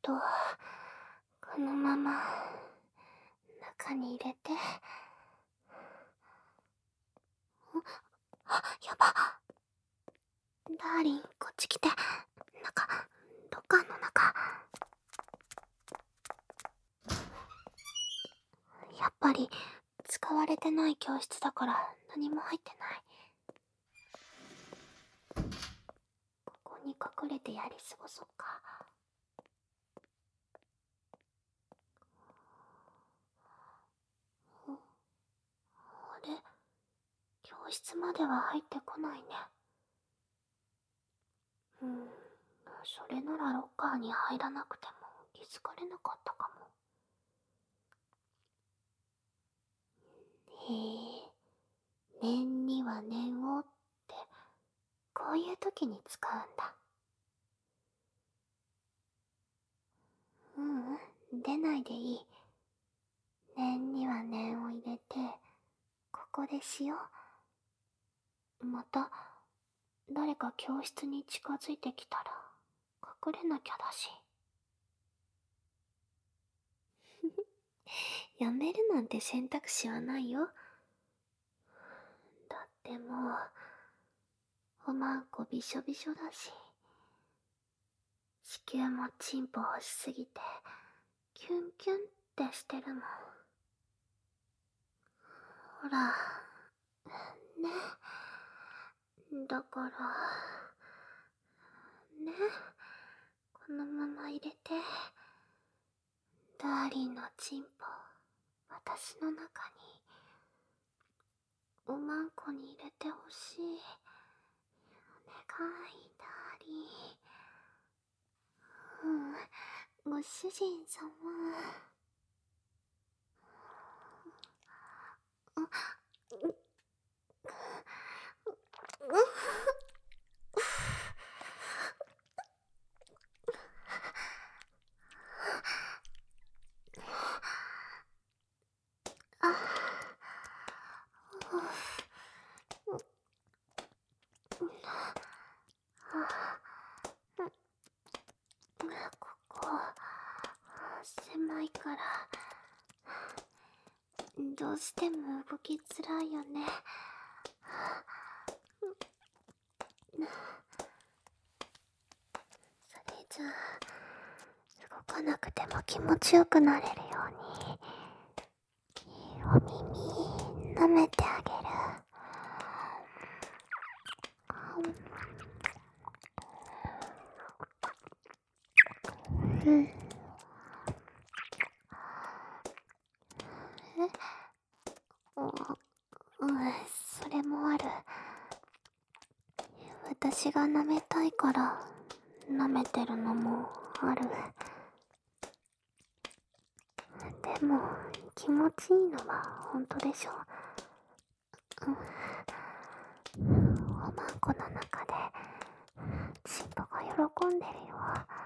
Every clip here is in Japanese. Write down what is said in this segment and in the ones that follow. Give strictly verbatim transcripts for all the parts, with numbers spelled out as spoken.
と、このまま中に入れて。あ、やば。ダーリン、こっち来て。中、ロッカーの中。やっぱり使われてない教室だから何も入ってない。ここに隠れてやり過ごそうか。あれ、教室までは入ってこないね。うん、それならロッカーに入らなくても気づかれなかったかも。へえ、念には念をってこういう時に使うんだ。ううん、出ないでいい。念には念を入れて、ここでしよう。また誰か教室に近づいてきたら隠れなきゃだし。やめるなんて選択肢はないよ。だってもうおまんこびしょびしょだし、子宮もチンポしすぎてキュンキュンってしてるもん。ほらね、だからね、このまま入れて。ダーリンのチンポ私の中におまんこに入れてほしい。お願い、ダーリン。うん、ご主人様。あ、う、う、あ、ここ狭いからどうしても動きづらいよね。それじゃあ動かなくても気持ちよくなれるようにお耳舐めてあげる。うん。え、うん、それもある。私が舐めたいから舐めてるのもある。でも気持ちいいのは本当でしょ。うん、おまんこの中でチンポが喜んでるよ。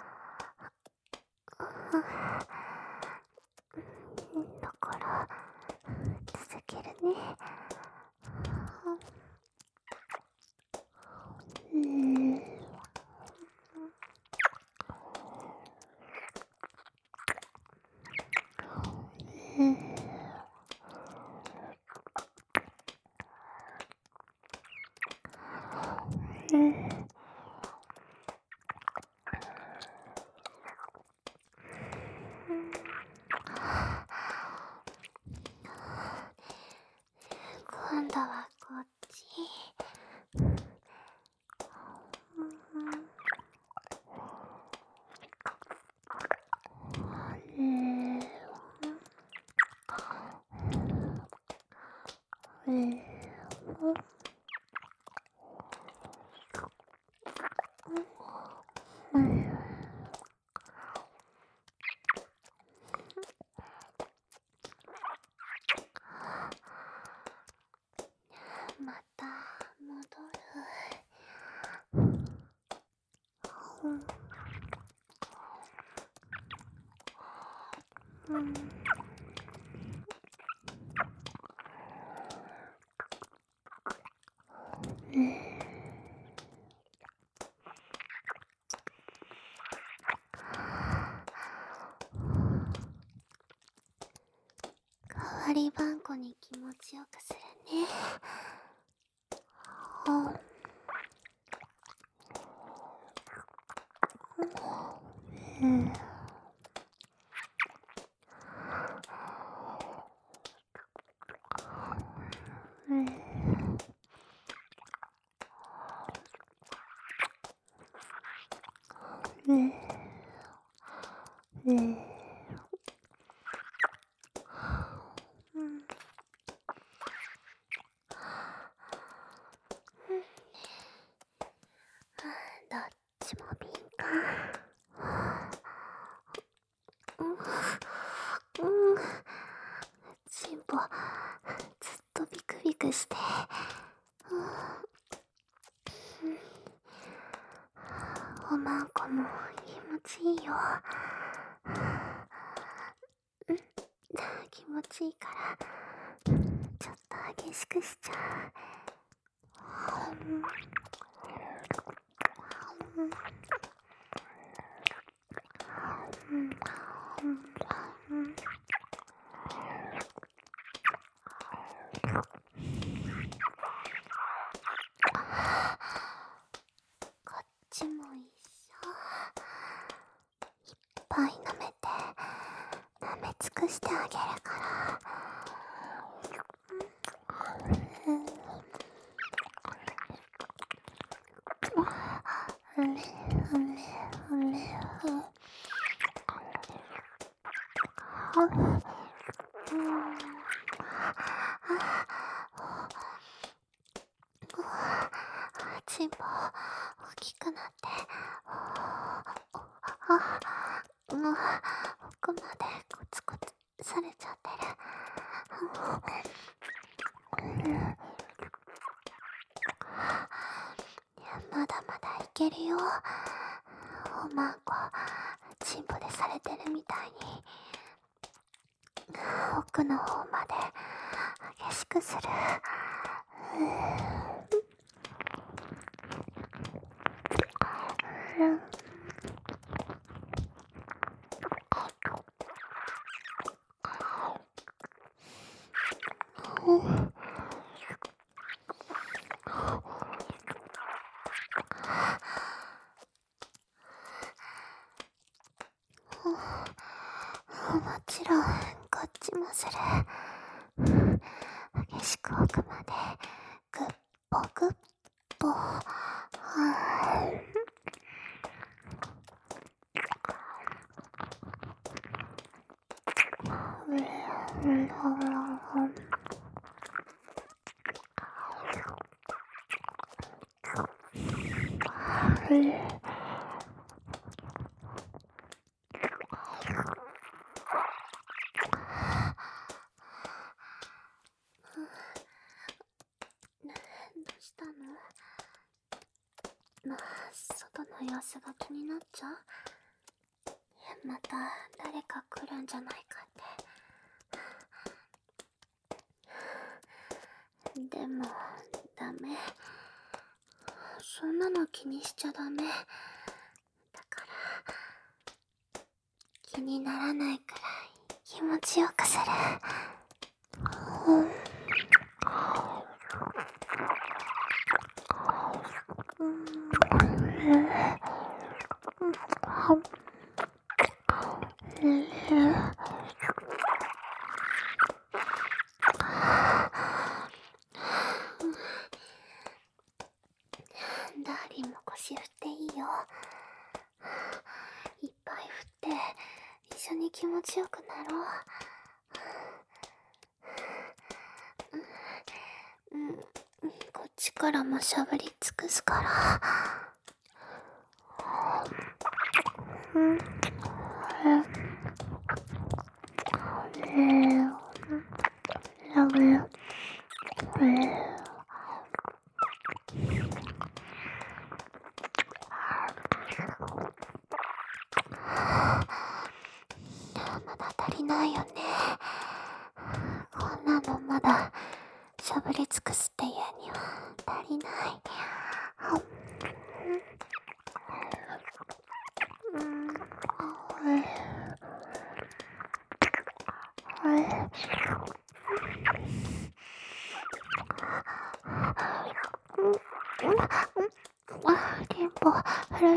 だから続けるね。うん、うん、うん。今度はこっち。うん、うん、うん。また戻る。うん、うん。うん、 割りばんこに気持ちよくするね。うんうんうんうんどっちも敏感。うんうんチンポずっとビクビクして、おまんこも気持ちいいよ。気持ちいいからちょっと激しくしちゃう。こっちも一緒。いっぱい舐めて舐め尽くしてあげるから。チンポ大きくなってうん奥までコツコツされちゃってる。まだまだいけるよ。おまんこチンポでされてるみたいに奥の方まで激しくする。もちろんこっちもする。激しく奥までグッポグッポ。どうしたの？まあ、外の様子が気になっちゃう？また誰か来るんじゃないかって。でもダメ。そんなの気にしちゃダメ。だから気にならないくらい気持ちよくする。うんダーリンも腰振っていいよ。いっぱい振って一緒に気持ちよくなろう。うん、こっちからもしゃぶり尽くすから。うんまだ足りないよね。こんなのまだしゃぶり尽くすっていうには足りない。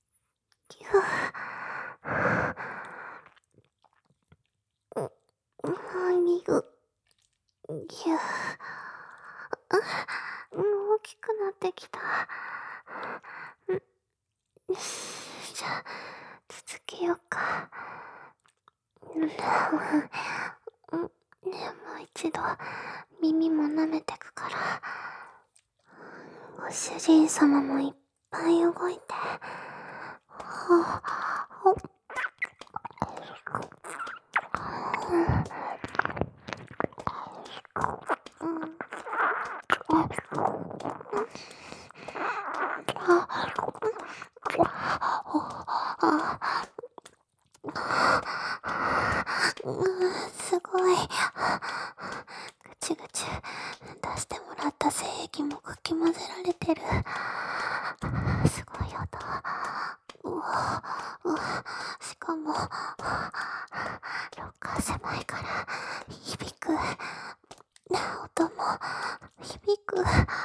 ぎゅう。耳ぐ、ぎゅう。大きくなってきた。よし、じゃあ、続けようか。ねえ、もう一度、耳も舐めてくから。ご主人様もいっぱい動いて。ほほすごい。ぐちぐち出してもらった精液もかき混ぜられてる。すごい音。うわうわ、しかもロッカー狭いから響く。音も響く。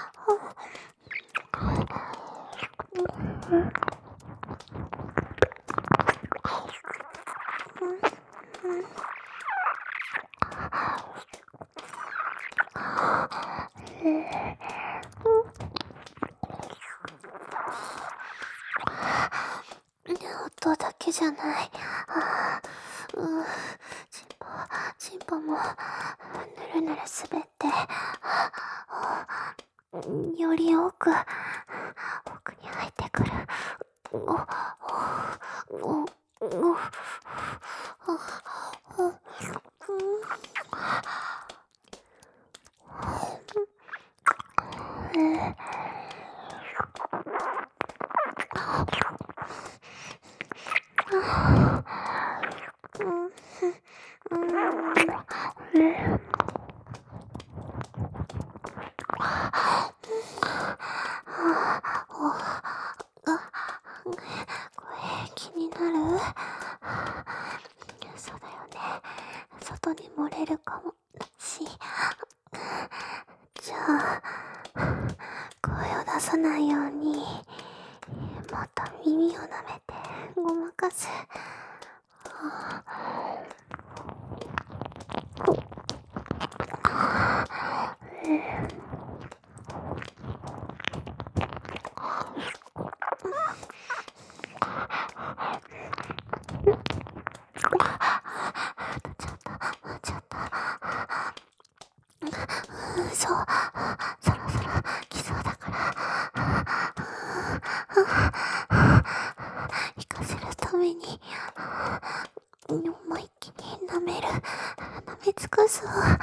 音だけじゃない。うん、チンポ、チンポもぬるぬる滑って、より奥、奥に入ってくる。お、お、お、お、気になる？そうだよね。外に漏れるかもだし。じゃあ、声を出さないように、もっと耳を舐めてごまかす。 思いっきり舐める。舐め尽くすわ。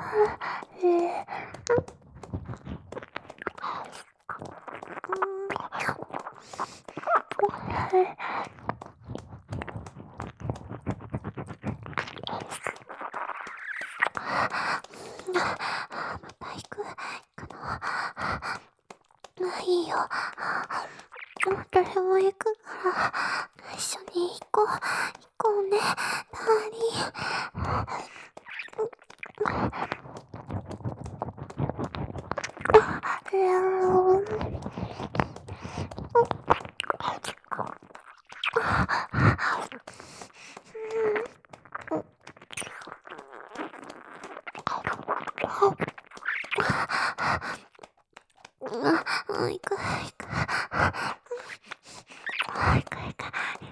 また行く、行くの。いいよ。私も行くから、一緒に行こう。行こうね、ダーリン。うん、行く、行く。行く、行く。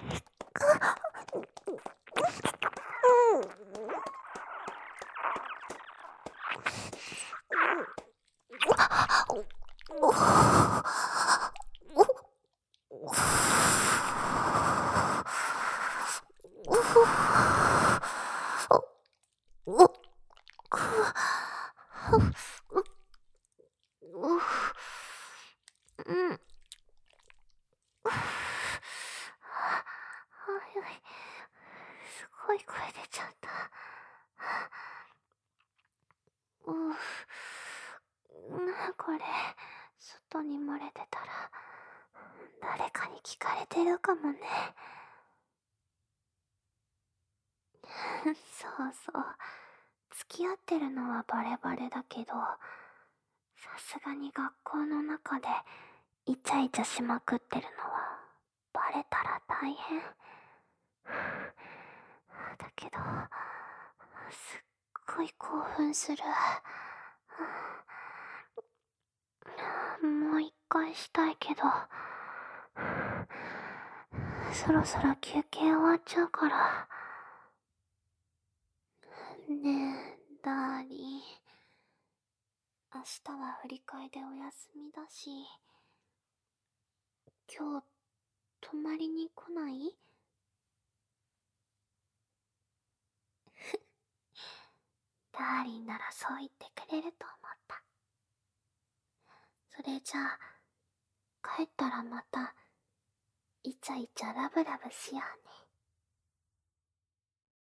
すごい声出ちゃった。ううこれ、外に漏れてたら誰かに聞かれてるかもね。そうそう、付き合ってるのはバレバレだけど、さすがに学校の中でイチャイチャしまくってるのはバレたら大変。だけどすっごい興奮する。もう一回したいけど、そろそろ休憩終わっちゃうから。ねえ、ダーリン。明日は振り替えでお休みだし、今日泊まりに来ない？ダーリンならそう言ってくれると思った。それじゃあ、帰ったらまたイチャイチャラブラブしようね。